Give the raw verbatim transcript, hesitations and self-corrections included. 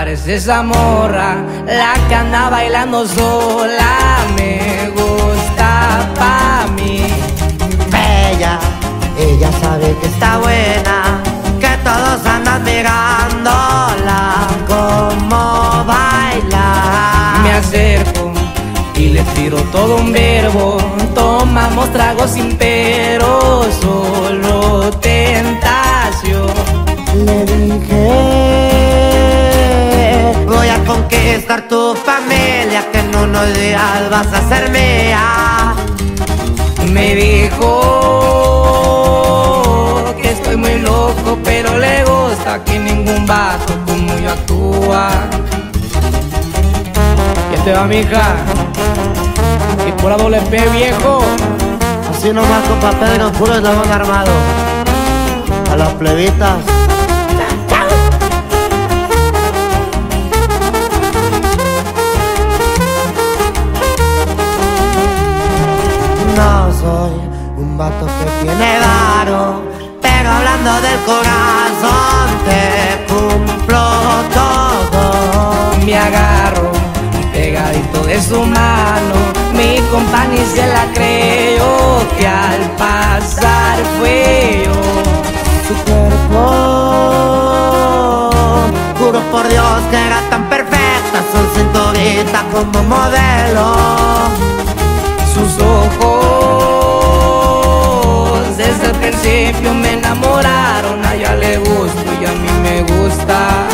parece esa morra, la que anda bailando sola. Me gusta pa' mí. Bella, ella sabe que está buena, que todos andan mirándola como baila. Me acerco y le tiro todo un verbo. Tomamos tragos sin pero, solo tentación. Le dije, voy a conquistar tu familia, que en unos días vas a ser mía. Me dijo que estoy muy loco, pero le gusta que ningún vato como yo actúa. Y te va, mija, y por la doble P, viejo. Así nomás, compa Pedro, puro eslabón armado. A las plebitas. No soy un vato que tiene varo, pero hablando del corazón te cumplo todo. Me agarro pegadito de su mano, mi compa ni se la creyó, que al pasar fue yo. Su cuerpo, juro por Dios que era tan perfecta, su cinturita como modelo. Sus ojos desde el principio me enamoraron, a ella le gusto y a mí me gusta.